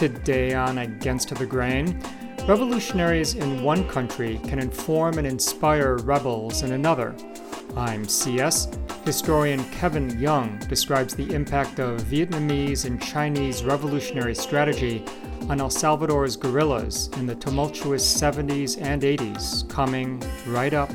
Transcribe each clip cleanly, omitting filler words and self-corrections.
Today on Against the Grain, revolutionaries in one country can inform and inspire rebels in another. I'm CS. Historian Kevin Young describes the impact of Vietnamese and Chinese revolutionary strategy on El Salvador's guerrillas in the tumultuous 70s and 80s, coming right up.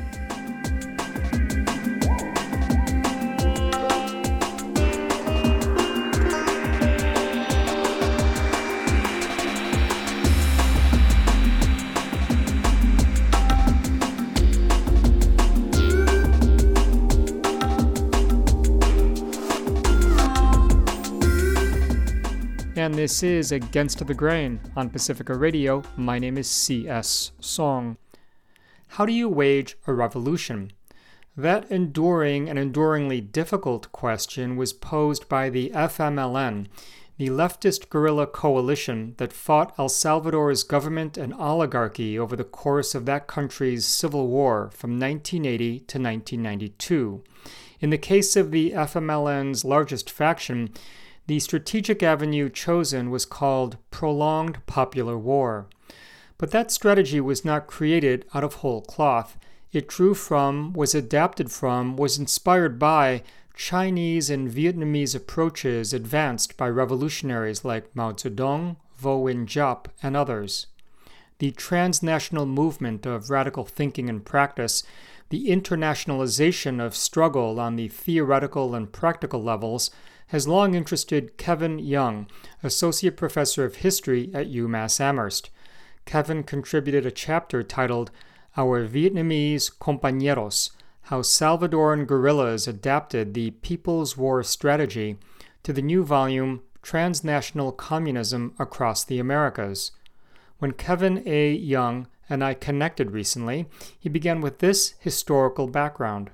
And this is Against the Grain on Pacifica Radio. My name is C.S. Song. How do you wage a revolution? That enduring and enduringly difficult question was posed by the FMLN, the leftist guerrilla coalition that fought El Salvador's government and oligarchy over the course of that country's civil war from 1980 to 1992. In the case of the FMLN's largest faction, the strategic avenue chosen was called prolonged popular war. But that strategy was not created out of whole cloth. It drew from, was adapted from, was inspired by Chinese and Vietnamese approaches advanced by revolutionaries like Mao Zedong, Vo Nguyen Giap, and others. The transnational movement of radical thinking and practice, the internationalization of struggle on the theoretical and practical levels, has long interested Kevin Young, Associate Professor of History at UMass Amherst. Kevin contributed a chapter titled Our Vietnamese Compañeros, How Salvadoran Guerrillas Adapted the People's War Strategy, to the new volume Transnational Communism Across the Americas. When Kevin A. Young and I connected recently, he began with this historical background.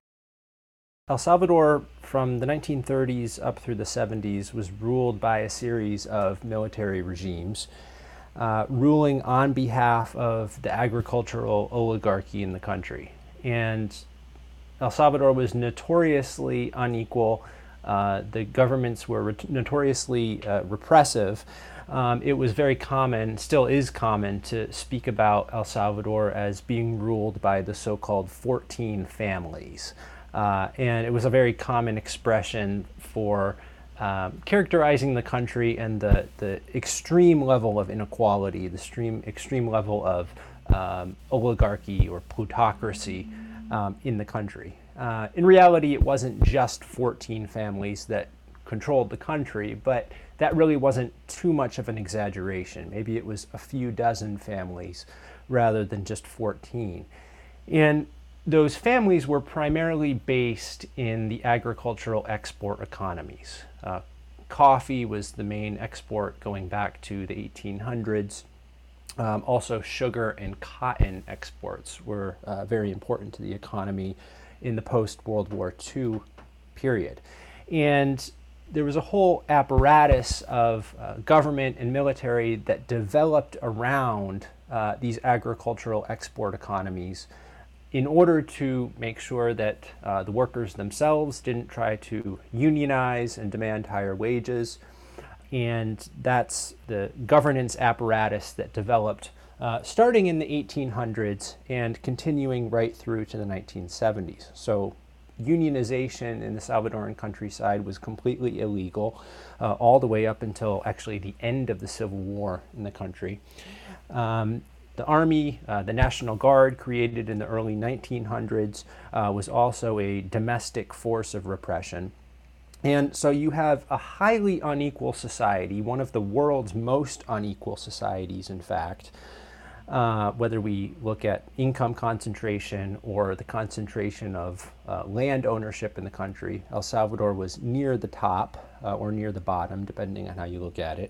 El Salvador, from the 1930s up through the 70s, was ruled by a series of military regimes, ruling on behalf of the agricultural oligarchy in the country. And El Salvador was notoriously unequal. The governments were notoriously repressive. It was very common, still is common, to speak about El Salvador as being ruled by the so-called 14 families. And it was a very common expression for characterizing the country and the extreme level of inequality, the extreme level of oligarchy or plutocracy in the country. In reality, it wasn't just 14 families that controlled the country, but that really wasn't too much of an exaggeration. Maybe it was a few dozen families rather than just 14. And those families were primarily based in the agricultural export economies. Coffee was the main export going back to the 1800s. Also, sugar and cotton exports were very important to the economy in the post-World War II period. And there was a whole apparatus of government and military that developed around these agricultural export economies in order to make sure that the workers themselves didn't try to unionize and demand higher wages. And that's the governance apparatus that developed starting in the 1800s and continuing right through to the 1970s. So unionization in the Salvadoran countryside was completely illegal all the way up until actually the end of the Civil War in the country. The Army, the National Guard, created in the early 1900s, was also a domestic force of repression. And so you have a highly unequal society, one of the world's most unequal societies, in fact, whether we look at income concentration or the concentration of land ownership in the country. El Salvador was near the top or near the bottom, depending on how you look at it.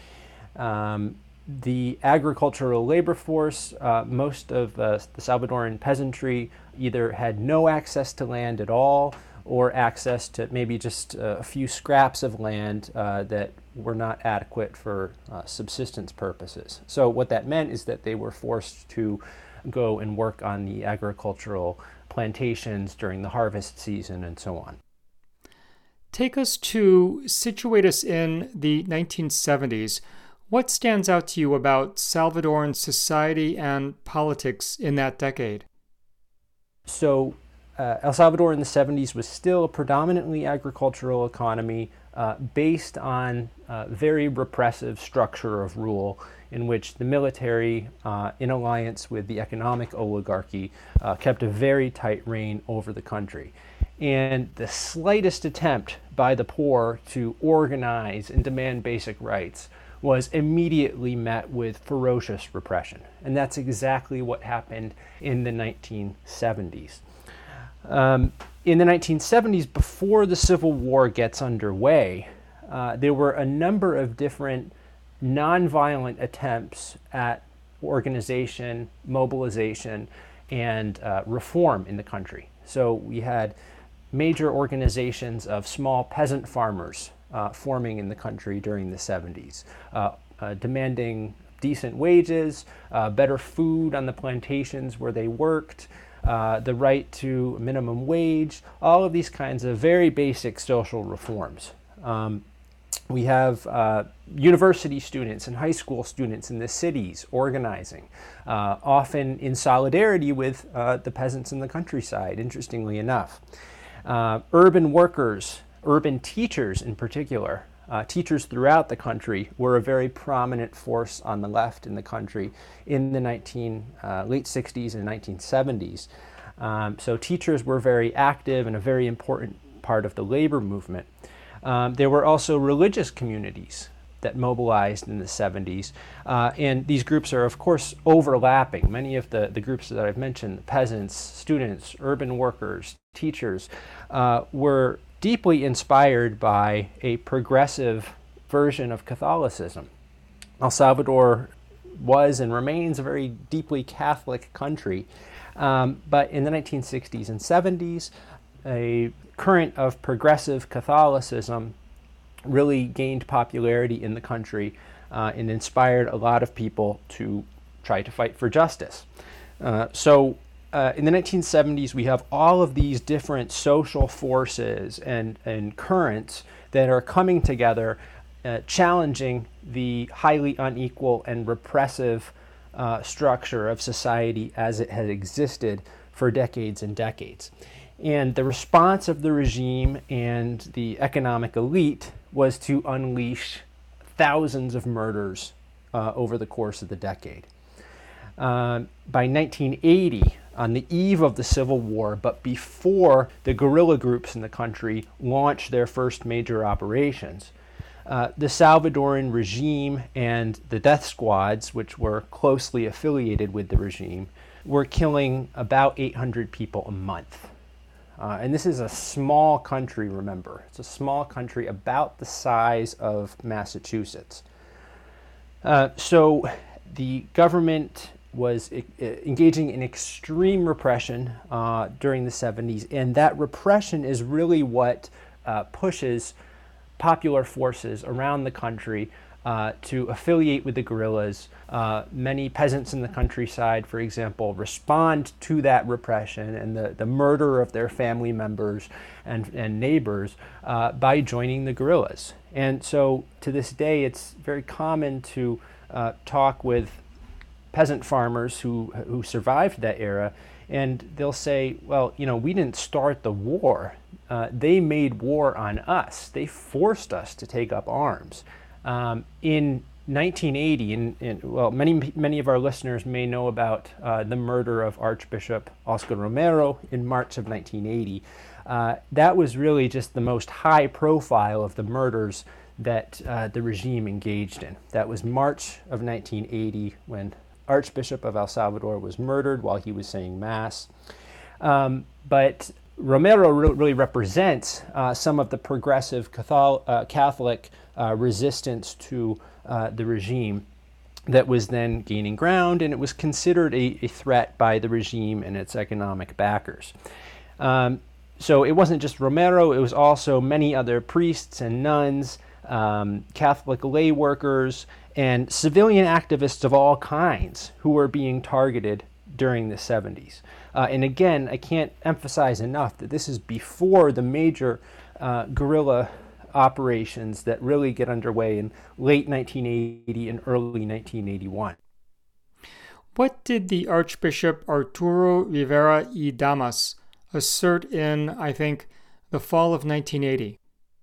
The agricultural labor force, most of the Salvadoran peasantry either had no access to land at all or access to maybe just a few scraps of land that were not adequate for subsistence purposes. So what that meant is that they were forced to go and work on the agricultural plantations during the harvest season and so on. Situate us in the 1970s. What stands out to you about Salvadoran society and politics in that decade? So El Salvador in the 70s was still a predominantly agricultural economy based on a very repressive structure of rule in which the military, in alliance with the economic oligarchy, kept a very tight reign over the country. And the slightest attempt by the poor to organize and demand basic rights was immediately met with ferocious repression. And that's exactly what happened in the 1970s. In the 1970s, before the Civil War gets underway, there were a number of different nonviolent attempts at organization, mobilization, and reform in the country. So we had major organizations of small peasant farmers forming in the country during the 70s, demanding decent wages, better food on the plantations where they worked, the right to minimum wage, all of these kinds of very basic social reforms. We have university students and high school students in the cities organizing, often in solidarity with the peasants in the countryside, interestingly enough. Urban workers, urban teachers in particular, teachers throughout the country were a very prominent force on the left in the country in the late 60s and 1970s. So teachers were very active and a very important part of the labor movement. There were also religious communities that mobilized in the 70s. And these groups are, of course, overlapping. Many of the groups that I've mentioned, peasants, students, urban workers, teachers, were deeply inspired by a progressive version of Catholicism. El Salvador was and remains a very deeply Catholic country. But in the 1960s and 70s, a current of progressive Catholicism really gained popularity in the country and inspired a lot of people to try to fight for justice. So in the 1970s, we have all of these different social forces and currents that are coming together, challenging the highly unequal and repressive structure of society as it had existed for decades and decades. And the response of the regime and the economic elite was to unleash thousands of murders over the course of the decade. By 1980, on the eve of the Civil War, but before the guerrilla groups in the country launched their first major operations, the Salvadoran regime and the death squads, which were closely affiliated with the regime, were killing about 800 people a month. And this is a small country, remember. It's a small country about the size of Massachusetts. So the government was engaging in extreme repression during the 70s, and that repression is really what pushes popular forces around the country to affiliate with the guerrillas. Many peasants in the countryside, for example, respond to that repression and the murder of their family members and neighbors by joining the guerrillas. And so to this day, it's very common to talk with peasant farmers who survived that era, and they'll say, well, we didn't start the war. They made war on us. They forced us to take up arms. In 1980, many of our listeners may know about the murder of Archbishop Oscar Romero in March of 1980. That was really just the most high profile of the murders that the regime engaged in. That was March of 1980 when Archbishop of El Salvador was murdered while he was saying Mass. But Romero really represents some of the progressive Catholic resistance to the regime that was then gaining ground, and it was considered a threat by the regime and its economic backers. So it wasn't just Romero, it was also many other priests and nuns, Catholic lay workers, and civilian activists of all kinds who were being targeted during the 70s. And again, I can't emphasize enough that this is before the major guerrilla operations that really get underway in late 1980 and early 1981. What did the Archbishop Arturo Rivera y Damas assert in, I think, the fall of 1980?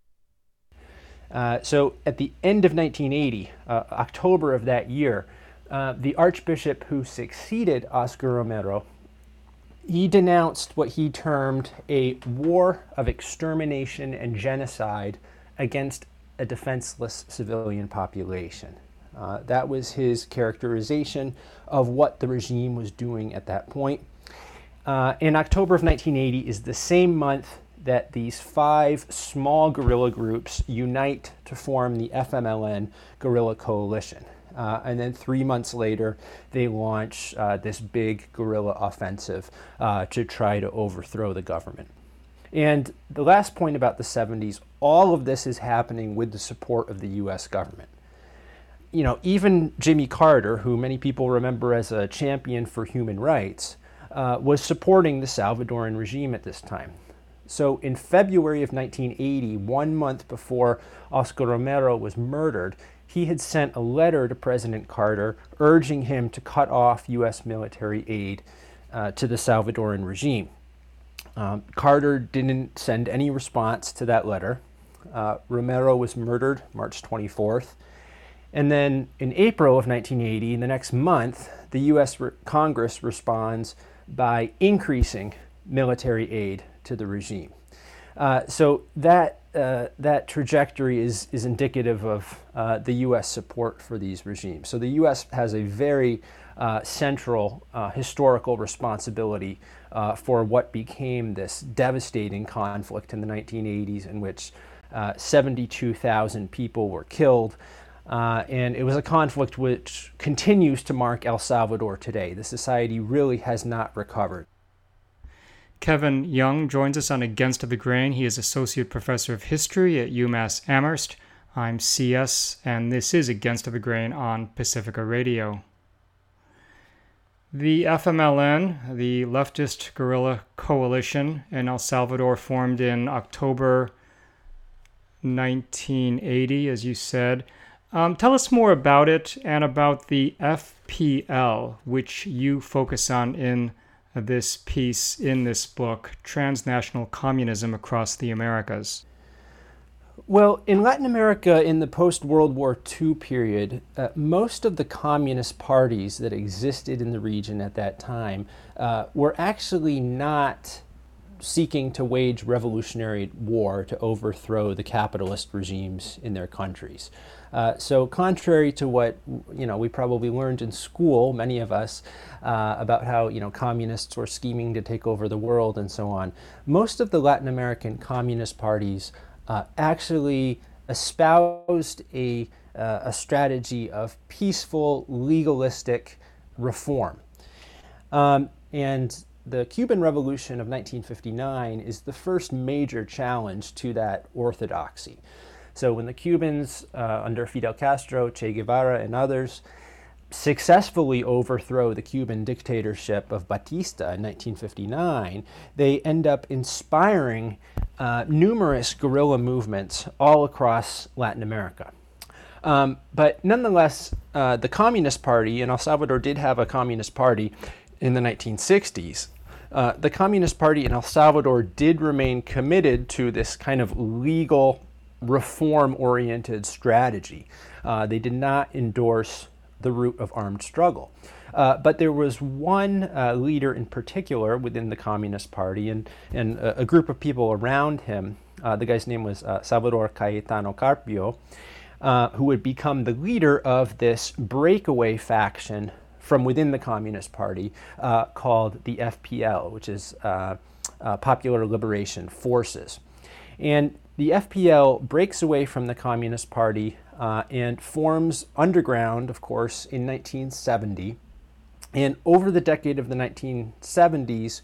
So at the end of 1980, October of that year, the Archbishop who succeeded Oscar Romero, he denounced what he termed a war of extermination and genocide against a defenseless civilian population. That was his characterization of what the regime was doing at that point. In October of 1980 is the same month that these 5 small guerrilla groups unite to form the FMLN guerrilla coalition. And then 3 months later, they launch this big guerrilla offensive to try to overthrow the government. And the last point about the 70s, all of this is happening with the support of the U.S. government. You know, even Jimmy Carter, who many people remember as a champion for human rights, was supporting the Salvadoran regime at this time. So in February of 1980, 1 month before Oscar Romero was murdered, he had sent a letter to President Carter urging him to cut off U.S. military aid to the Salvadoran regime. Carter didn't send any response to that letter. Romero was murdered March 24th. And then in April of 1980, the next month, the U.S. Congress responds by increasing military aid to the regime. So that trajectory is indicative of the U.S. support for these regimes. So the U.S. has a very central historical responsibility for what became this devastating conflict in the 1980s, in which 72,000 people were killed. And it was a conflict which continues to mark El Salvador today. The society really has not recovered. Kevin Young joins us on Against the Grain. He is Associate Professor of History at UMass Amherst. I'm CS, and this is Against the Grain on Pacifica Radio. The FMLN, the leftist guerrilla coalition in El Salvador, formed in October 1980, as you said. Tell us more about it and about the FPL, which you focus on in this piece, in this book, Transnational Communism Across the Americas. Well, in Latin America in the post-World War II period, most of the communist parties that existed in the region at that time were actually not seeking to wage revolutionary war to overthrow the capitalist regimes in their countries. So contrary to what we probably learned in school, many of us, about how communists were scheming to take over the world and so on, most of the Latin American communist parties actually espoused a strategy of peaceful, legalistic reform. And the Cuban Revolution of 1959 is the first major challenge to that orthodoxy. So when the Cubans, under Fidel Castro, Che Guevara, and others, successfully overthrow the Cuban dictatorship of Batista in 1959, they end up inspiring numerous guerrilla movements all across Latin America. But nonetheless, the Communist Party, and El Salvador did have a Communist Party in the 1960s, the Communist Party in El Salvador did remain committed to this kind of legal, reform-oriented strategy. They did not endorse the route of armed struggle. But there was one leader in particular within the Communist Party and a group of people around him. The guy's name was Salvador Cayetano Carpio, who would become the leader of this breakaway faction from within the Communist Party called the FPL, which is Popular Liberation Forces. And the FPL breaks away from the Communist Party and forms underground, of course, in 1970. And over the decade of the 1970s,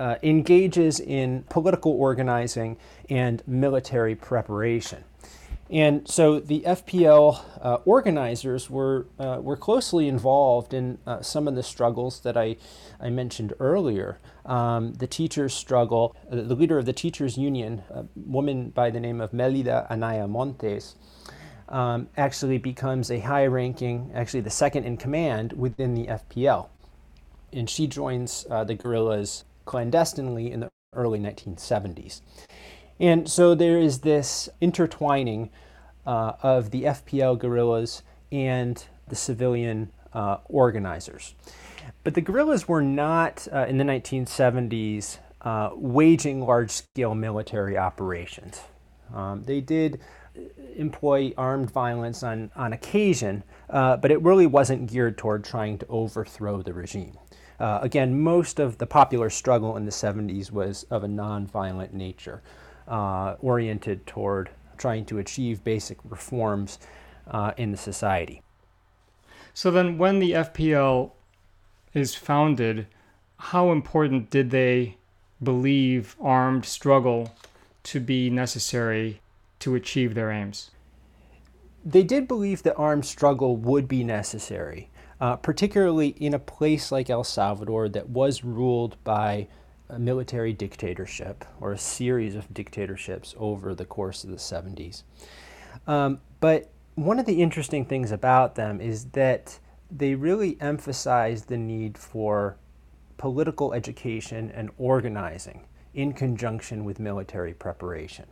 engages in political organizing and military preparation. And so the FPL organizers were closely involved in some of the struggles that I mentioned earlier. The teachers' struggle, the leader of the teachers' union, a woman by the name of Melida Anaya Montes, actually becomes a high-ranking, actually the second in command within the FPL. And she joins the guerrillas clandestinely in the early 1970s. And so there is this intertwining of the FPL guerrillas and the civilian organizers. But the guerrillas were not, in the 1970s, waging large-scale military operations. They did employ armed violence on occasion, but it really wasn't geared toward trying to overthrow the regime. Again, most of the popular struggle in the 70s was of a non-violent nature, oriented toward trying to achieve basic reforms in the society. So then when the FPL is founded, how important did they believe armed struggle to be necessary to achieve their aims? They did believe that armed struggle would be necessary, particularly in a place like El Salvador that was ruled by a military dictatorship or a series of dictatorships over the course of the 70s. But one of the interesting things about them is that they really emphasized the need for political education and organizing in conjunction with military preparation.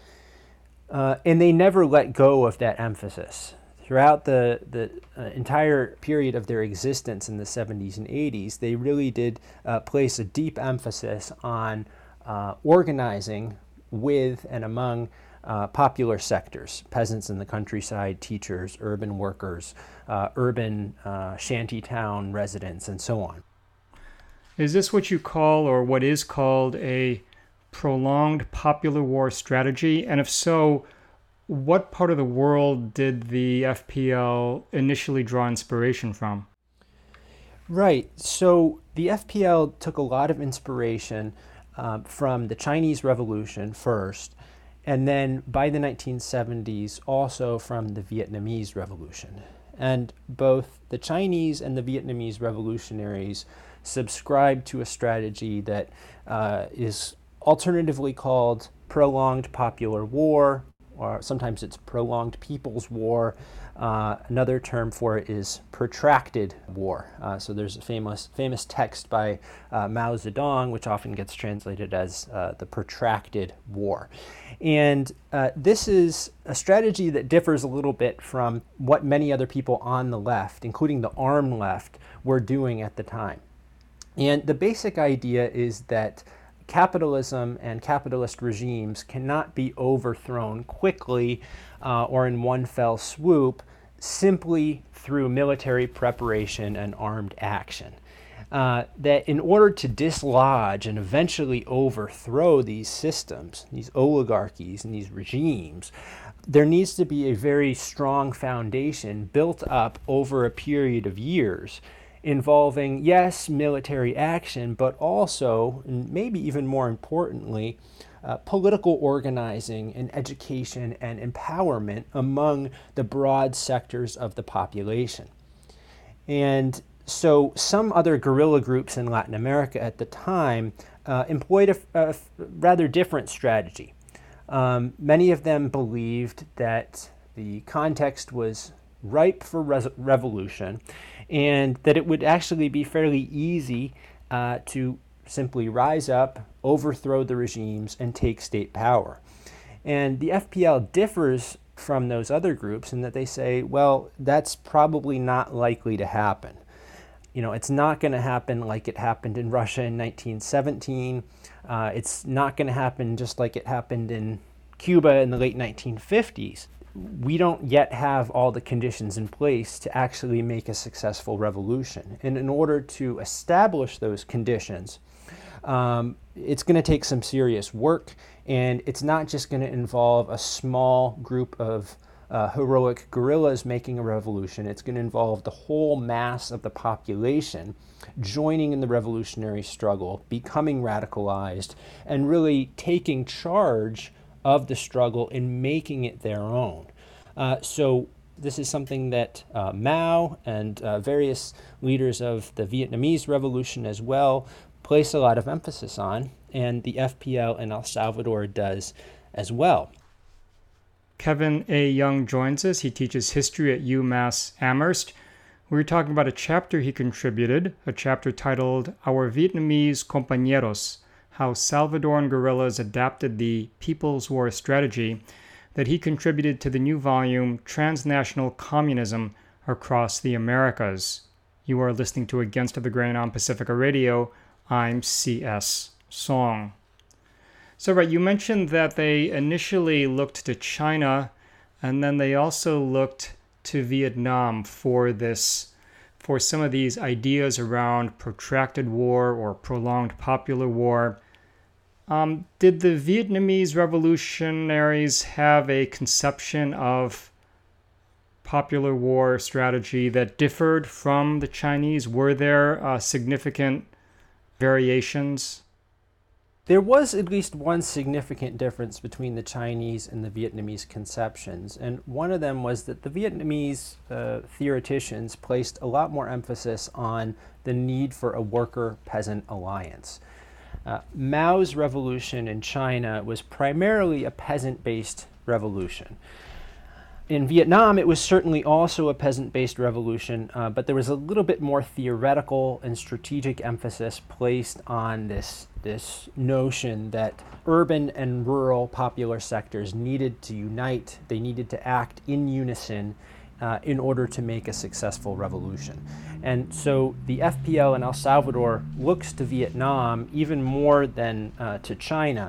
And they never let go of that emphasis. Throughout the entire period of their existence in the 70s and 80s, they really did place a deep emphasis on organizing with and among popular sectors, peasants in the countryside, teachers, urban workers, urban shantytown residents, and so on. Is this what you call, or what is called, a prolonged popular war strategy? And if so, what part of the world did the FPL initially draw inspiration from? Right. So the FPL took a lot of inspiration from the Chinese Revolution first, and then by the 1970s also from the Vietnamese Revolution. And both the Chinese and the Vietnamese revolutionaries subscribed to a strategy that is alternatively called prolonged popular war, or sometimes it's prolonged people's war. Another term for it is protracted war. So there's a famous text by Mao Zedong, which often gets translated as the protracted war. And this is a strategy that differs a little bit from what many other people on the left, including the armed left, were doing at the time. And the basic idea is that capitalism and capitalist regimes cannot be overthrown quickly or in one fell swoop simply through military preparation and armed action. That in order to dislodge and eventually overthrow these systems, these oligarchies and these regimes, there needs to be a very strong foundation built up over a period of years involving, yes, military action, but also, and maybe even more importantly, political organizing and education and empowerment among the broad sectors of the population. And so some other guerrilla groups in Latin America at the time employed a rather different strategy. Many of them believed that the context was ripe for revolution, and that it would actually be fairly easy to simply rise up, overthrow the regimes, and take state power. And the FPL differs from those other groups in that they say, well, that's probably not likely to happen. You know, it's not going to happen like it happened in Russia in 1917. It's not going to happen just like it happened in Cuba in the late 1950s. We don't yet have all the conditions in place to actually make a successful revolution. And in order to establish those conditions, it's going to take some serious work, and it's not just going to involve a small group of heroic guerrillas making a revolution. It's going to involve the whole mass of the population joining in the revolutionary struggle, becoming radicalized, and really taking charge of the struggle and making it their own. So this is something that Mao and various leaders of the Vietnamese Revolution as well place a lot of emphasis on, and the FPL in El Salvador does as well. Kevin A. Young joins us. He teaches history at UMass Amherst. We were talking about a chapter he contributed, a chapter titled Our Vietnamese Compañeros, How Salvadoran Guerrillas Adapted the People's War Strategy, that he contributed to the new volume, Transnational Communism Across the Americas. You are listening to Against the Grain on Pacifica Radio. I'm C.S. Song. So, right, you mentioned that they initially looked to China, and then they also looked to Vietnam for some of these ideas around protracted war or prolonged popular war. Did the Vietnamese revolutionaries have a conception of popular war strategy that differed from the Chinese? Were there significant variations? There was at least one significant difference between the Chinese and the Vietnamese conceptions, and one of them was that the Vietnamese theoreticians placed a lot more emphasis on the need for a worker-peasant alliance. Mao's revolution in China was primarily a peasant-based revolution. In Vietnam, it was certainly also a peasant-based revolution, but there was a little bit more theoretical and strategic emphasis placed on this notion that urban and rural popular sectors needed to unite, they needed to act in unison in order to make a successful revolution. And so the FPL in El Salvador looks to Vietnam even more than to China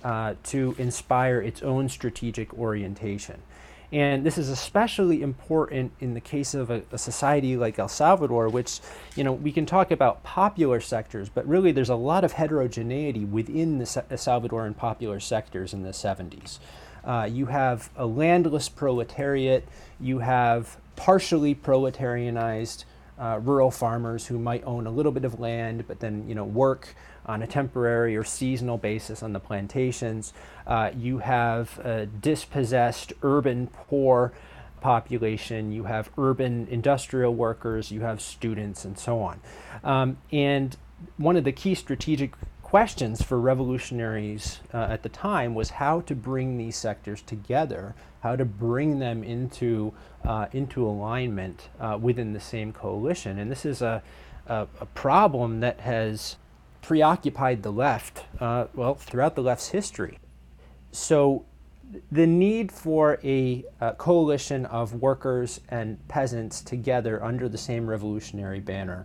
to inspire its own strategic orientation. And this is especially important in the case of a society like El Salvador, which, we can talk about popular sectors, but really there's a lot of heterogeneity within the Salvadoran popular sectors in the 70s. You have a landless proletariat, you have partially proletarianized rural farmers who might own a little bit of land, but then, work on a temporary or seasonal basis on the plantations. You have a dispossessed urban poor population, you have urban industrial workers, you have students, and so on. And one of the key strategic questions for revolutionaries at the time was how to bring these sectors together, how to bring them into alignment within the same coalition. And this is a problem that has preoccupied the left, throughout the left's history. So the need for a coalition of workers and peasants together under the same revolutionary banner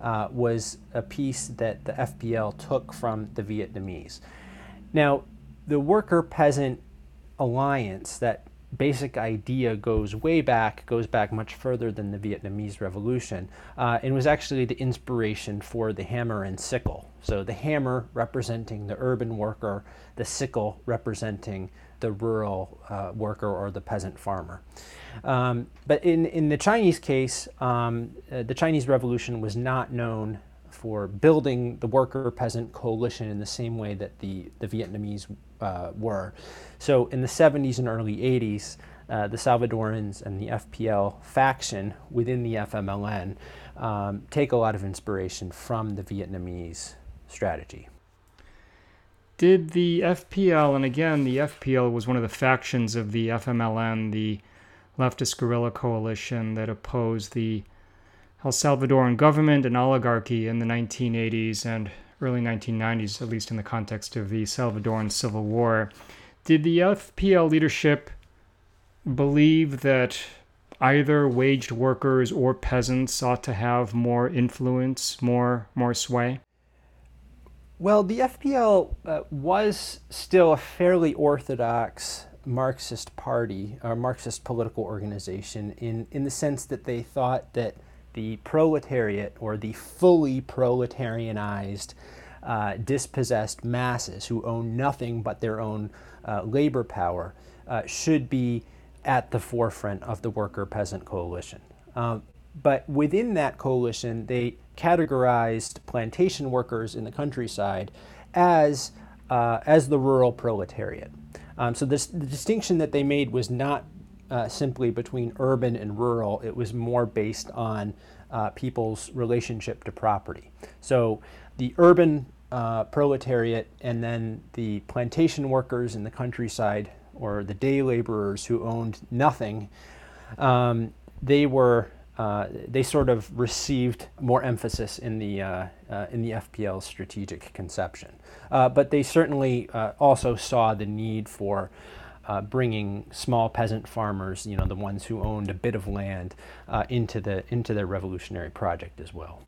was a piece that the FPL took from the Vietnamese. Now, the worker-peasant alliance, that basic idea goes back much further than the Vietnamese Revolution, and was actually the inspiration for the hammer and sickle. So the hammer representing the urban worker, the sickle representing the rural worker or the peasant farmer. But in the Chinese case, the Chinese Revolution was not known for building the worker-peasant coalition in the same way that the Vietnamese were. So in the 70s and early 80s, the Salvadorans and the FPL faction within the FMLN take a lot of inspiration from the Vietnamese strategy. Did the FPL, and again, the FPL was one of the factions of the FMLN, the leftist guerrilla coalition that opposed the El Salvadoran government and oligarchy in the 1980s and early 1990s, at least in the context of the Salvadoran Civil War. Did the FPL leadership believe that either waged workers or peasants ought to have more influence, more sway? Well, the FPL was still a fairly orthodox Marxist party, or Marxist political organization, in the sense that they thought that the proletariat, or the fully proletarianized, dispossessed masses who own nothing but their own labor power, should be at the forefront of the worker-peasant coalition. But within that coalition, they categorized plantation workers in the countryside as the rural proletariat. So the distinction that they made was not simply between urban and rural. It was more based on people's relationship to property. So the urban proletariat and then the plantation workers in the countryside, or the day laborers who owned nothing, they sort of received more emphasis in the FPL's strategic conception. But they certainly also saw the need for bringing small peasant farmers, the ones who owned a bit of land, into their revolutionary project as well.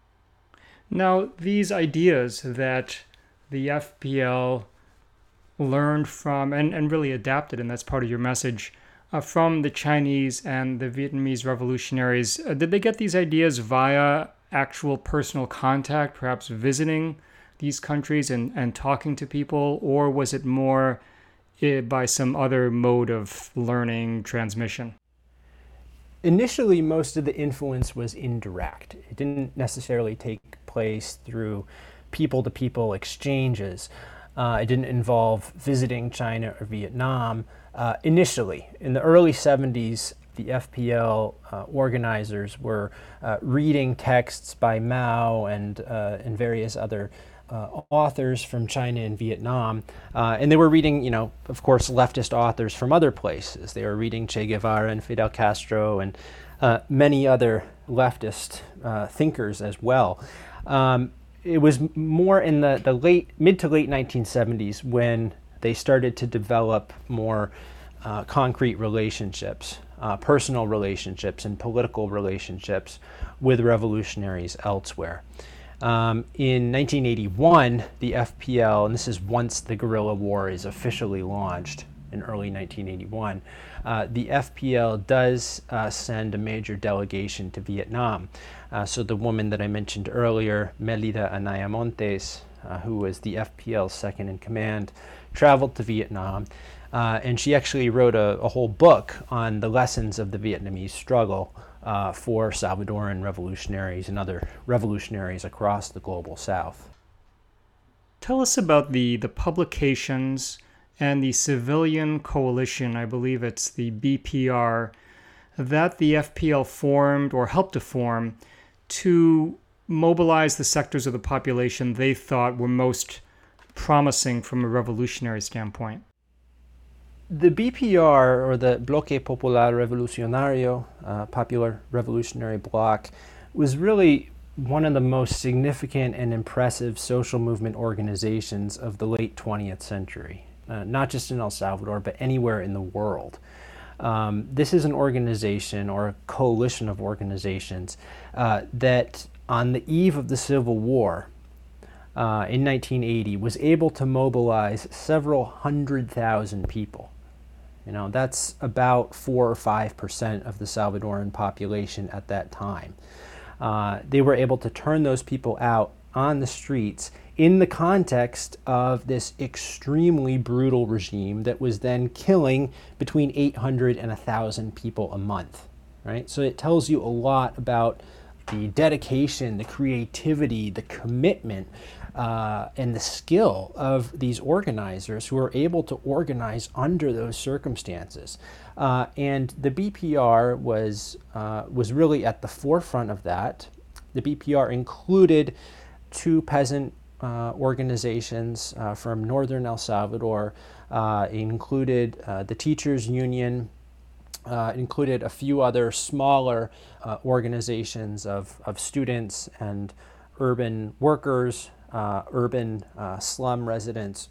Now, these ideas that the FPL learned from and really adapted, and that's part of your message, from the Chinese and the Vietnamese revolutionaries, did they get these ideas via actual personal contact, perhaps visiting these countries and talking to people, or was it more by some other mode of learning transmission? Initially, most of the influence was indirect. It didn't necessarily take place through people-to-people exchanges. It didn't involve visiting China or Vietnam. Initially, in the early 70s, the FPL organizers were reading texts by Mao and various other authors from China and Vietnam, and they were reading, of course, leftist authors from other places. They were reading Che Guevara and Fidel Castro and many other leftist thinkers as well. It was more in the mid to late 1970s when they started to develop more concrete relationships, personal relationships and political relationships with revolutionaries elsewhere. In 1981, the FPL, and this is once the guerrilla war is officially launched in early 1981, the FPL does send a major delegation to Vietnam. So the woman that I mentioned earlier, Melida Anaya Montes, who was the FPL's second in command, traveled to Vietnam, and she actually wrote a whole book on the lessons of the Vietnamese struggle for Salvadoran revolutionaries and other revolutionaries across the global South. Tell us about the publications and the civilian coalition, I believe it's the BPR, that the FPL formed or helped to form to mobilize the sectors of the population they thought were most promising from a revolutionary standpoint. The BPR, or the Bloque Popular Revolucionario, Popular Revolutionary Bloc, was really one of the most significant and impressive social movement organizations of the late 20th century, not just in El Salvador, but anywhere in the world. This is an organization, or a coalition of organizations, that on the eve of the Civil War, in 1980, was able to mobilize several 100,000 people. That's about 4 or 5% of the Salvadoran population at that time. They were able to turn those people out on the streets in the context of this extremely brutal regime that was then killing between 800 and 1,000 people a month, right? So it tells you a lot about the dedication, the creativity, the commitment, and the skill of these organizers who are able to organize under those circumstances. And the BPR was really at the forefront of that. The BPR included 2 peasant organizations from northern El Salvador. It included the Teachers Union, included a few other smaller organizations of students and urban workers, urban slum residents.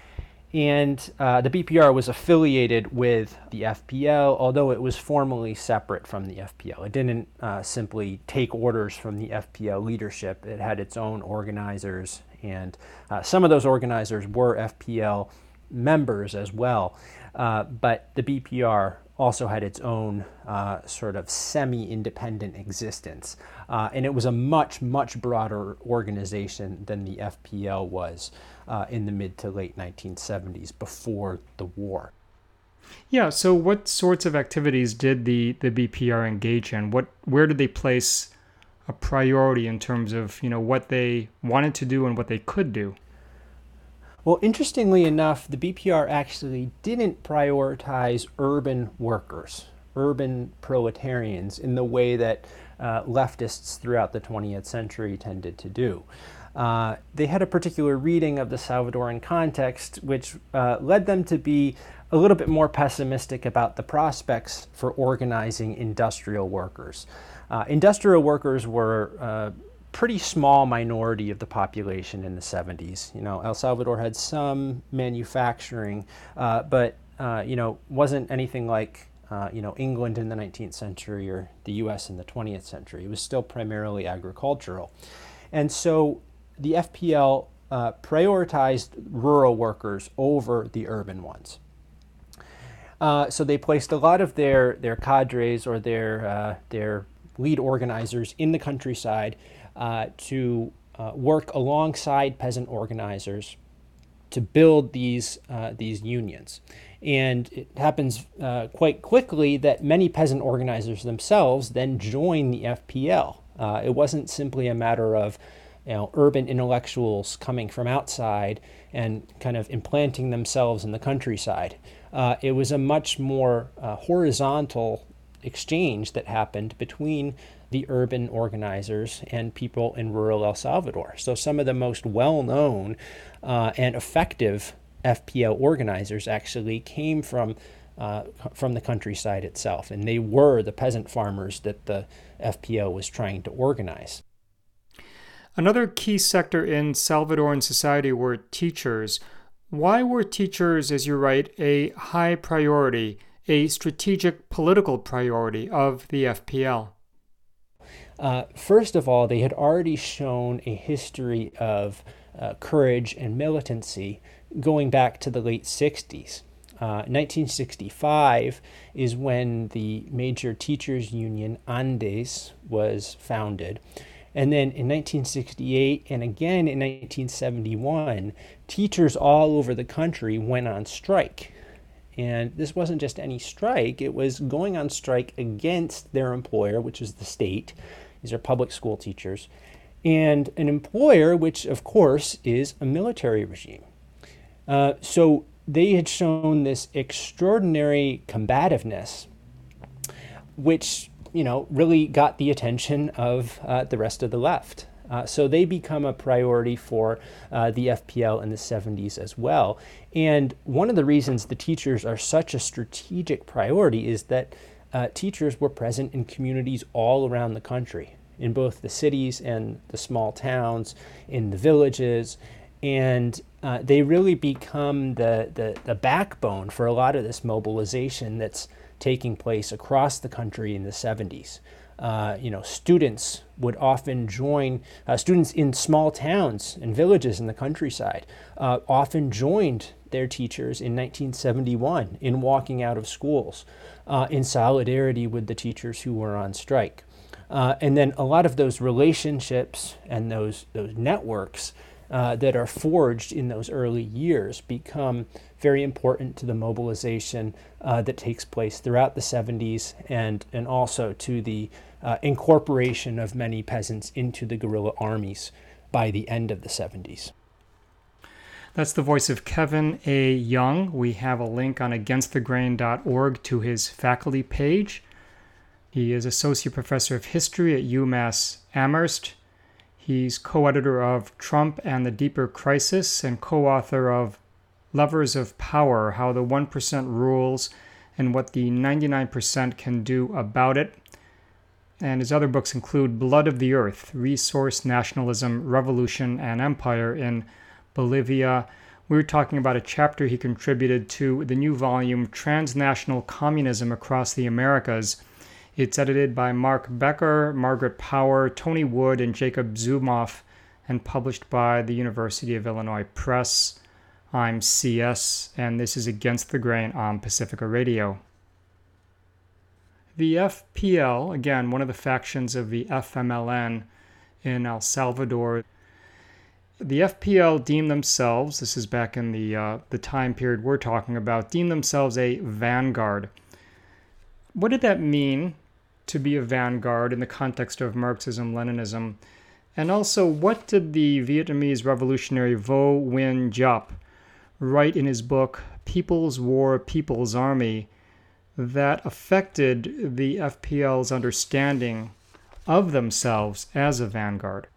And the BPR was affiliated with the FPL, although it was formally separate from the FPL. It didn't simply take orders from the FPL leadership. It had its own organizers, and some of those organizers were FPL members as well. But the BPR also had its own sort of semi-independent existence. And it was a much, much broader organization than the FPL was in the mid to late 1970s, before the war. Yeah, so what sorts of activities did the BPR engage in? Where did they place a priority in terms of what they wanted to do and what they could do? Well, interestingly enough, the BPR actually didn't prioritize urban workers, urban proletarians, in the way that leftists throughout the 20th century tended to do. They had a particular reading of the Salvadoran context, which led them to be a little bit more pessimistic about the prospects for organizing industrial workers. Industrial workers were a pretty small minority of the population in the 70s. El Salvador had some manufacturing, but wasn't anything like England in the 19th century or the U.S. in the 20th century. It was still primarily agricultural. And so the FPL prioritized rural workers over the urban ones. So they placed a lot of their cadres or their lead organizers in the countryside to work alongside peasant organizers to build these unions. And it happens quite quickly that many peasant organizers themselves then join the FPL. It wasn't simply a matter of urban intellectuals coming from outside and kind of implanting themselves in the countryside. It was a much more horizontal exchange that happened between the urban organizers and people in rural El Salvador. So some of the most well-known and effective FPL organizers actually came from the countryside itself, and they were the peasant farmers that the FPL was trying to organize. Another key sector in Salvadoran society were teachers. Why were teachers, as you write, a high priority, a strategic political priority of the FPL? First of all, they had already shown a history of courage and militancy going back to the late 60s. 1965 is when the major teachers union, ANDES, was founded. And then in 1968 and again in 1971, teachers all over the country went on strike. And this wasn't just any strike, it was going on strike against their employer, which is the state. These are public school teachers. And an employer, which of course is a military regime. So they had shown this extraordinary combativeness, which really got the attention of the rest of the left. So they become a priority for the FPL in the 70s as well. And one of the reasons the teachers are such a strategic priority is that teachers were present in communities all around the country, in both the cities and the small towns, in the villages, and they really become the backbone for a lot of this mobilization that's taking place across the country in the 70s. Students would often join, students in small towns and villages in the countryside often joined their teachers in 1971 in walking out of schools in solidarity with the teachers who were on strike. And then a lot of those relationships and those networks that are forged in those early years become very important to the mobilization that takes place throughout the 70s and also to the incorporation of many peasants into the guerrilla armies by the end of the 70s. That's the voice of Kevin A. Young. We have a link on againstthegrain.org to his faculty page. He is Associate Professor of History at UMass Amherst. He's co-editor of Trump and the Deeper Crisis and co-author of Levers of Power, How the 1% Rules and What the 99% Can Do About It. And his other books include Blood of the Earth, Resource Nationalism, Revolution, and Empire in Bolivia. We were talking about a chapter he contributed to the new volume, Transnational Communism Across the Americas. It's edited by Mark Becker, Margaret Power, Tony Wood, and Jacob Zumoff, and published by the University of Illinois Press. I'm CS, and this is Against the Grain on Pacifica Radio. The FPL, again, one of the factions of the FMLN in El Salvador. The FPL deemed themselves, this is back in the time period we're talking about, deemed themselves a vanguard. What did that mean to be a vanguard in the context of Marxism-Leninism? And also, what did the Vietnamese revolutionary Vo Nguyen Giap, write in his book, People's War, People's Army, that affected the FPL's understanding of themselves as a vanguard?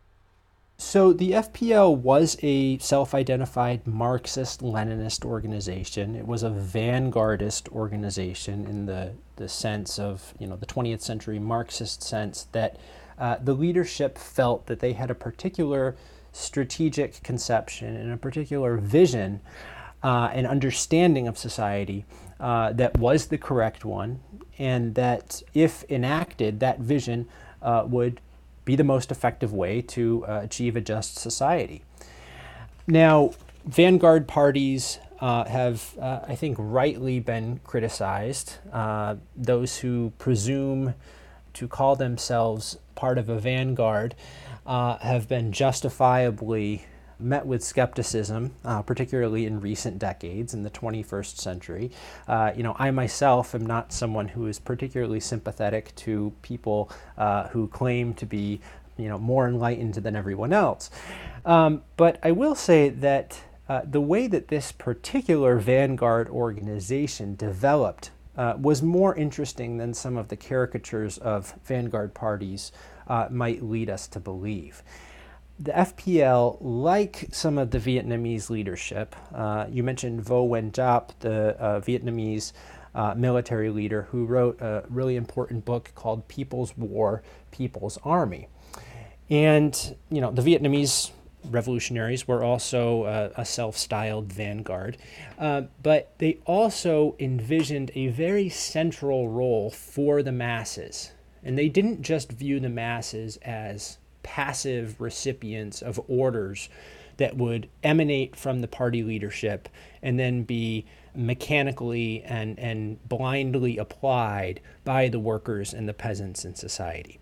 So the FPL was a self-identified Marxist-Leninist organization. It was a vanguardist organization in the sense of, the 20th century Marxist sense, that the leadership felt that they had a particular strategic conception and a particular vision and understanding of society that was the correct one, and that if enacted, that vision would be the most effective way to achieve a just society. Now, vanguard parties have, I think, rightly been criticized. Those who presume to call themselves part of a vanguard have been justifiably met with skepticism, particularly in recent decades in the 21st century. I myself am not someone who is particularly sympathetic to people who claim to be, more enlightened than everyone else. But I will say that the way that this particular vanguard organization developed was more interesting than some of the caricatures of vanguard parties might lead us to believe. The FPL, like some of the Vietnamese leadership, you mentioned Vo Nguyen Giap, the Vietnamese military leader who wrote a really important book called People's War, People's Army. And, the Vietnamese revolutionaries were also a self-styled vanguard, but they also envisioned a very central role for the masses. And they didn't just view the masses as passive recipients of orders that would emanate from the party leadership and then be mechanically and blindly applied by the workers and the peasants in society.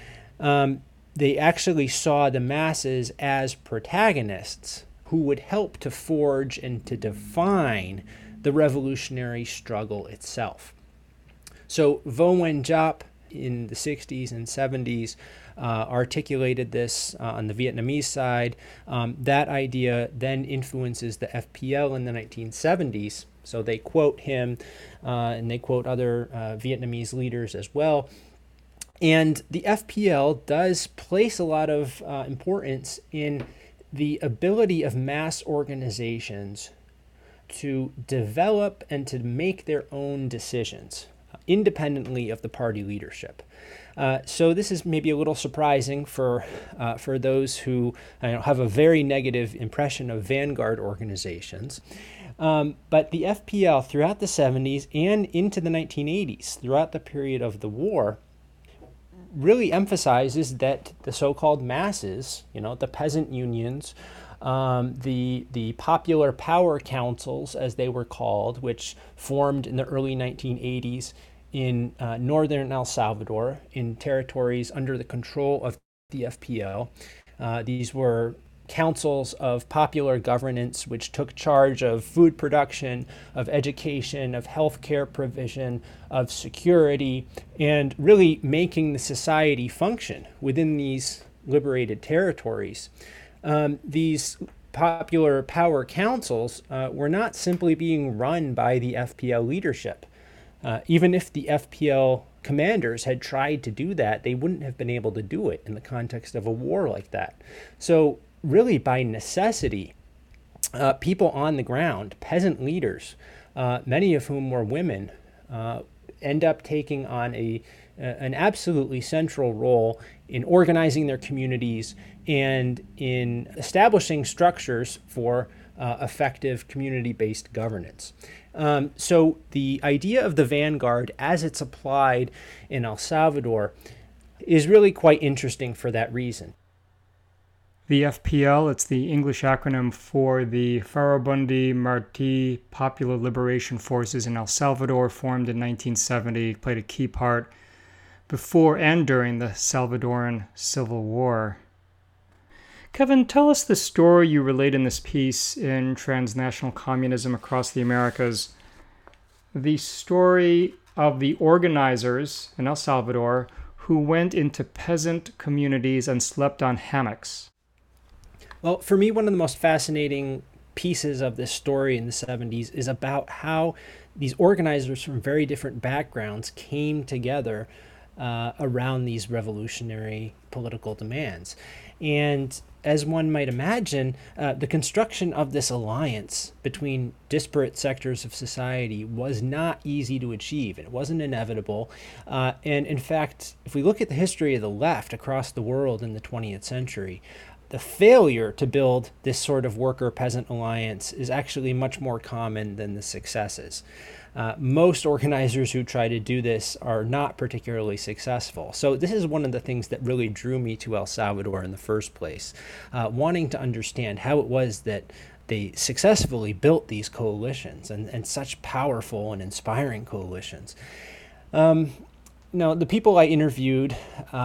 They actually saw the masses as protagonists who would help to forge and to define the revolutionary struggle itself. So Vo Nguyen Giap in the 60s and 70s articulated this on the Vietnamese side. That idea then influences the FPL in the 1970s. So they quote him and they quote other Vietnamese leaders as well. And the FPL does place a lot of importance in the ability of mass organizations to develop and to make their own decisions independently of the party leadership. So this is maybe a little surprising for those who have a very negative impression of vanguard organizations. But the FPL throughout the 70s and into the 1980s, throughout the period of the war, really emphasizes that the so-called masses, the peasant unions, the popular power councils, as they were called, which formed in the early 1980s in northern El Salvador, in territories under the control of the FPL. These were councils of popular governance which took charge of food production, of education, of healthcare provision, of security, and really making the society function within these liberated territories. These popular power councils were not simply being run by the FPL leadership. Even if the FPL commanders had tried to do that, they wouldn't have been able to do it in the context of a war like that. So really, by necessity, people on the ground, peasant leaders, many of whom were women, end up taking on an absolutely central role in organizing their communities and in establishing structures for effective community-based governance. So the idea of the vanguard as it's applied in El Salvador is really quite interesting for that reason. The FPL, it's the English acronym for the Farabundi Martí Popular Liberation Forces in El Salvador, formed in 1970, played a key part before and during the Salvadoran Civil War. Kevin, tell us the story you relate in this piece in Transnational Communism Across the Americas, the story of the organizers in El Salvador who went into peasant communities and slept on hammocks. Well, for me, one of the most fascinating pieces of this story in the 70s is about how these organizers from very different backgrounds came together around these revolutionary political demands. And as one might imagine, the construction of this alliance between disparate sectors of society was not easy to achieve. It wasn't inevitable. And in fact, if we look at the history of the left across the world in the 20th century, the failure to build this sort of worker-peasant alliance is actually much more common than the successes. Most organizers who try to do this are not particularly successful. So this is one of the things that really drew me to El Salvador in the first place, wanting to understand how it was that they successfully built these coalitions and such powerful and inspiring coalitions. The people I interviewed,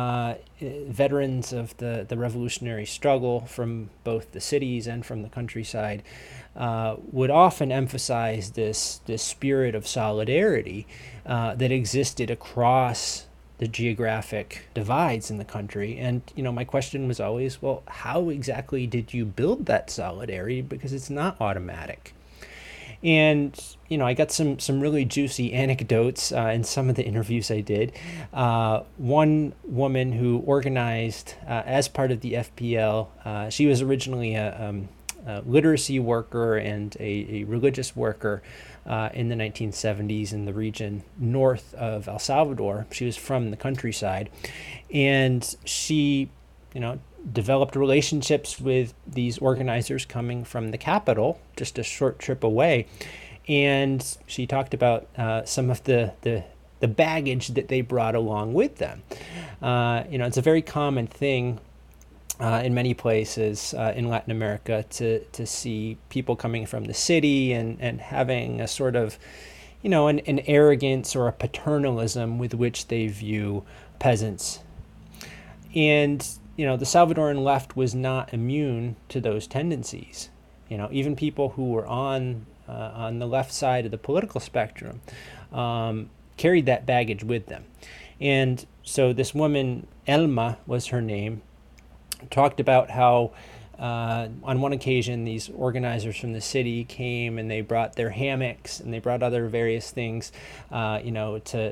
veterans of the revolutionary struggle from both the cities and from the countryside, would often emphasize this spirit of solidarity that existed across the geographic divides in the country. And, my question was always, well, how exactly did you build that solidarity? Because it's not automatic. And, I got some really juicy anecdotes in some of the interviews I did. One woman who organized as part of the FPL, she was originally a literacy worker and a religious worker in the 1970s in the region north of El Salvador. She was from the countryside, and she, developed relationships with these organizers coming from the capital, just a short trip away. And she talked about some of the baggage that they brought along with them. It's a very common thing in many places in Latin America to see people coming from the city and having a sort of, an arrogance or a paternalism with which they view peasants. And, the Salvadoran left was not immune to those tendencies. Even people who were on the left side of the political spectrum carried that baggage with them. And so this woman, Elma was her name, talked about how on one occasion these organizers from the city came and they brought their hammocks and they brought other various things, to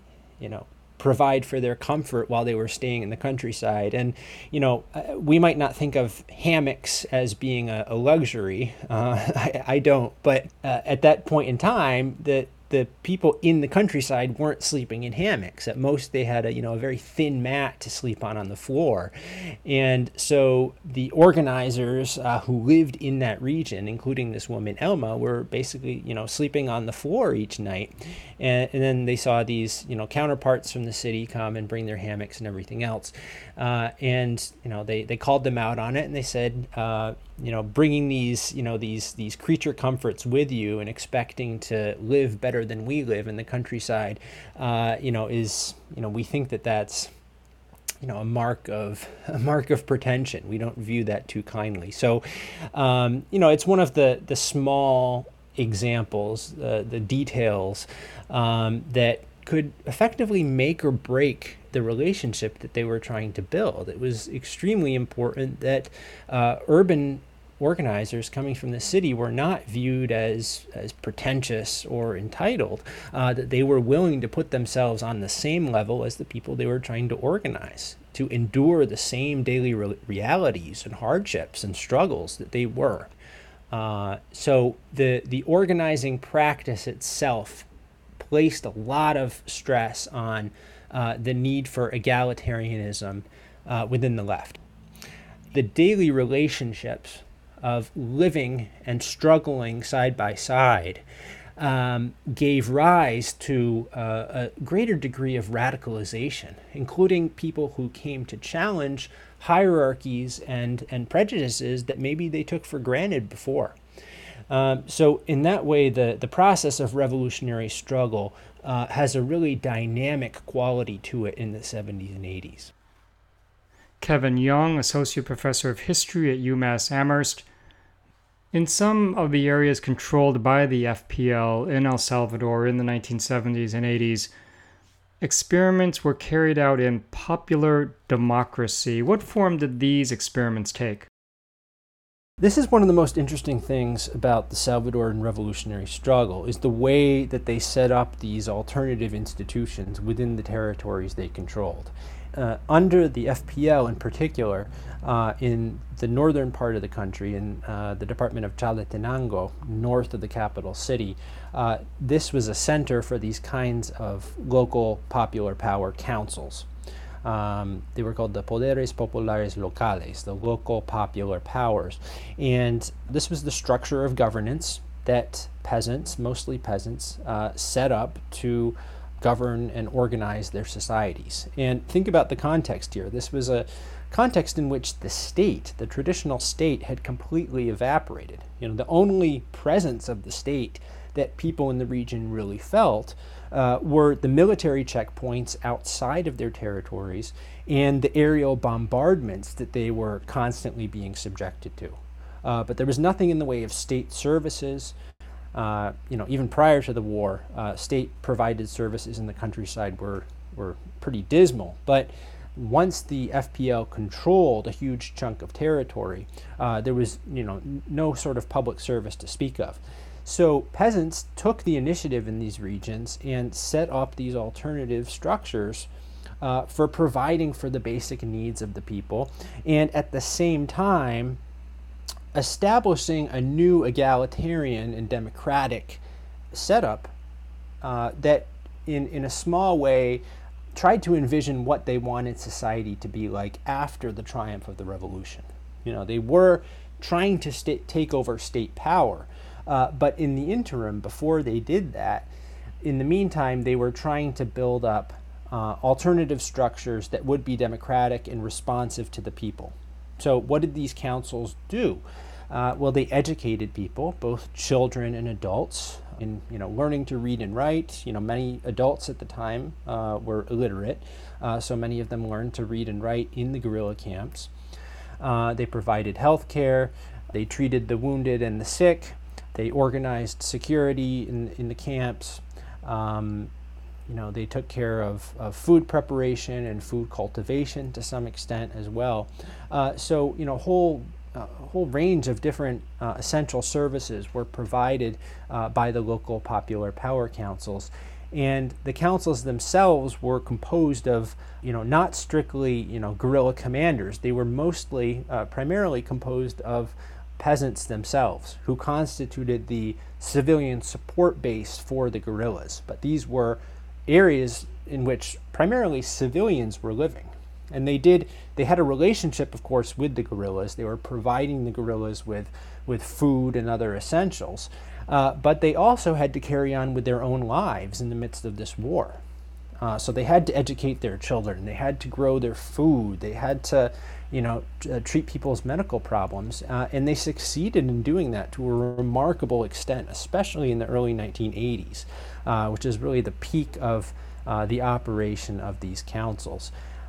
provide for their comfort while they were staying in the countryside. And, we might not think of hammocks as being a luxury. I don't. But at that point in time, the people in the countryside weren't sleeping in hammocks. At most, they had a very thin mat to sleep on the floor. And so the organizers who lived in that region, including this woman, Elma, were basically, sleeping on the floor each night. And then they saw these, counterparts from the city come and bring their hammocks and everything else. They called them out on it, and they said, bringing these creature comforts with you and expecting to live better than we live in the countryside, is, we think that's, a mark of pretension. We don't view that too kindly. So, it's one of the small examples, the details that could effectively make or break the relationship that they were trying to build. It was extremely important that urban organizers coming from the city were not viewed as pretentious or entitled, that they were willing to put themselves on the same level as the people they were trying to organize, to endure the same daily realities and hardships and struggles that they were. So the organizing practice itself placed a lot of stress on the need for egalitarianism within the left. The daily relationships of living and struggling side by side gave rise to a greater degree of radicalization, including people who came to challenge hierarchies and prejudices that maybe they took for granted before. So in that way, the process of revolutionary struggle has a really dynamic quality to it in the 70s and 80s. Kevin Young, Associate Professor of History at UMass Amherst. In some of the areas controlled by the FPL in El Salvador in the 1970s and 80s, experiments were carried out in popular democracy. What form did these experiments take? This is one of the most interesting things about the Salvadoran revolutionary struggle, is the way that they set up these alternative institutions within the territories they controlled. Under the FPL in particular, in the northern part of the country, in the department of Chalatenango, north of the capital city, this was a center for these kinds of local popular power councils. They were called the Poderes Populares Locales, the local popular powers. And this was the structure of governance that peasants, mostly peasants, set up to govern and organize their societies. And think about the context here. This was a context in which the state, the traditional state, had completely evaporated. The only presence of the state that people in the region really felt were the military checkpoints outside of their territories and the aerial bombardments that they were constantly being subjected to. But there was nothing in the way of state services. Even prior to the war, state-provided services in the countryside were pretty dismal. But once the FPL controlled a huge chunk of territory, there was no sort of public service to speak of. So peasants took the initiative in these regions and set up these alternative structures for providing for the basic needs of the people, and at the same time establishing a new egalitarian and democratic setup that in a small way tried to envision what they wanted society to be like after the triumph of the revolution. They were trying to take over state power, but in the interim, before they did that, in the meantime, they were trying to build up alternative structures that would be democratic and responsive to the people. So what did these councils do? Well, they educated people, both children and adults, in learning to read and write. Many adults at the time were illiterate, so many of them learned to read and write in the guerrilla camps. They provided health care. They treated the wounded and the sick. They organized security in the camps. They took care of food preparation and food cultivation to some extent as well. So a whole range of different essential services were provided by the local popular power councils. And the councils themselves were composed of, not strictly, guerrilla commanders. They were primarily composed of peasants themselves, who constituted the civilian support base for the guerrillas. But these were areas in which primarily civilians were living. And they had a relationship, of course, with the guerrillas. They were providing the guerrillas with food and other essentials. But they also had to carry on with their own lives in the midst of this war. So they had to educate their children. They had to grow their food. They had to, treat people's medical problems. And they succeeded in doing that to a remarkable extent, especially in the early 1980s, which is really the peak of the operation of these councils.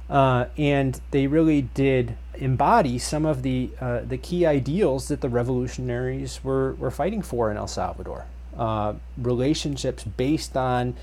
And they really did embody some of the key ideals that the revolutionaries were fighting for in El Salvador. Relationships based on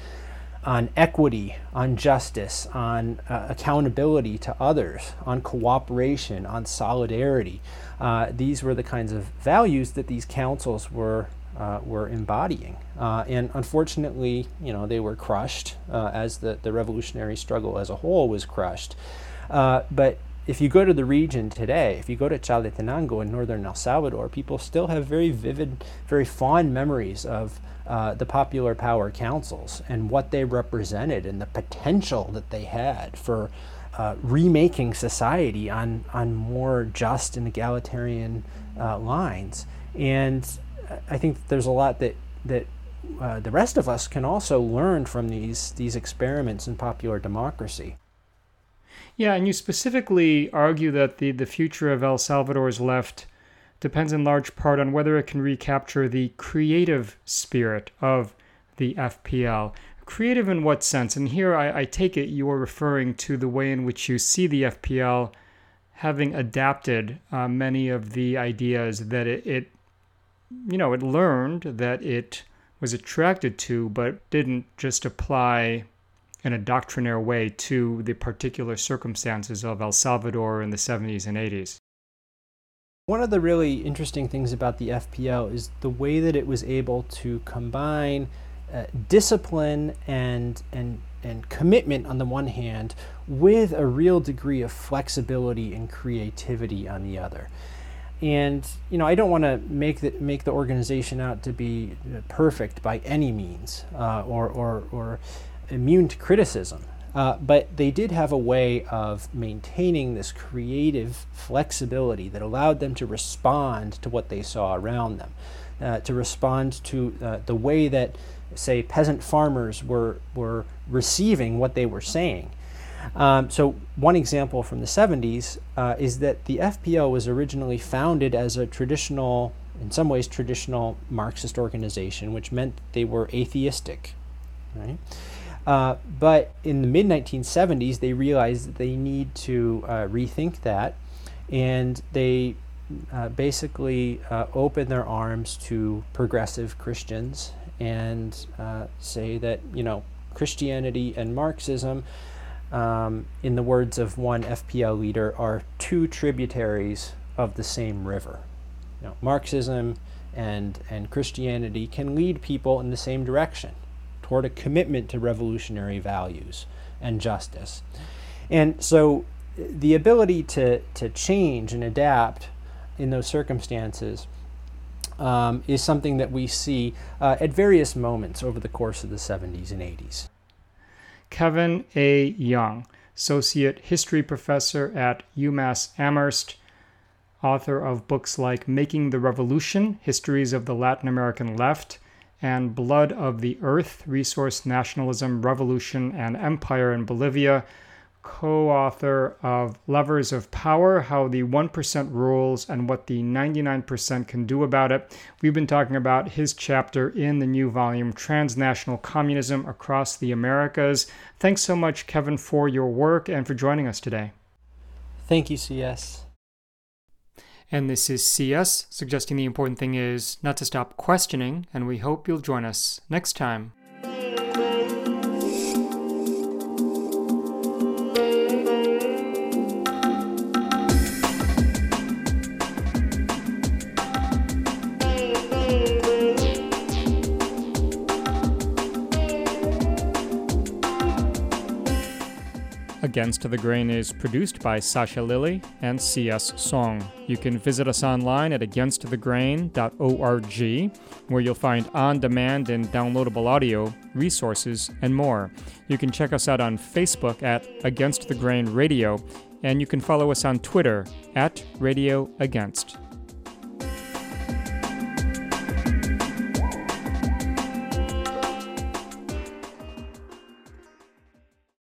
equity, on justice, on accountability to others, on cooperation, on solidarity. These were the kinds of values that these councils were embodying. And unfortunately, they were crushed as the revolutionary struggle as a whole was crushed. But if you go to the region today, if you go to Chalatenango in northern El Salvador, people still have very vivid, very fond memories of the popular power councils and what they represented and the potential that they had for remaking society on more just and egalitarian lines. And I think there's a lot that the rest of us can also learn from these experiments in popular democracy. Yeah, and you specifically argue that the future of El Salvador's left depends in large part on whether it can recapture the creative spirit of the FPL. Creative in what sense? And here I take it you are referring to the way in which you see the FPL having adapted many of the ideas that it learned, that it was attracted to, but didn't just apply in a doctrinaire way to the particular circumstances of El Salvador in the 70s and 80s. One of the really interesting things about the FPL is the way that it was able to combine discipline and commitment on the one hand with a real degree of flexibility and creativity on the other. And I don't want to make the organization out to be perfect by any means, or immune to criticism. But they did have a way of maintaining this creative flexibility that allowed them to respond to what they saw around them, to respond to the way that, say, peasant farmers were receiving what they were saying. So one example from the 70s is that the FPO was originally founded as a traditional, in some ways traditional Marxist organization, which meant they were atheistic, right? But in the mid-1970s, they realized that they need to rethink that, and they basically opened their arms to progressive Christians and say that, Christianity and Marxism, in the words of one FPL leader, are two tributaries of the same river. Marxism and Christianity can lead people in the same direction, toward a commitment to revolutionary values and justice. And so the ability to change and adapt in those circumstances is something that we see at various moments over the course of the 70s and 80s. Kevin A. Young, Associate History Professor at UMass Amherst, author of books like Making the Revolution, Histories of the Latin American Left, and Blood of the Earth, Resource Nationalism, Revolution, and Empire in Bolivia, co-author of Levers of Power, How the 1% Rules and What the 99% Can Do About It. We've been talking about his chapter in the new volume, Transnational Communism Across the Americas. Thanks so much, Kevin, for your work and for joining us today. Thank you, CS. And this is CS, suggesting the important thing is not to stop questioning, and we hope you'll join us next time. Against the Grain is produced by Sasha Lilly and C.S. Song. You can visit us online at againstthegrain.org, where you'll find on-demand and downloadable audio, resources, and more. You can check us out on Facebook at Against the Grain Radio, and you can follow us on Twitter at Radio Against.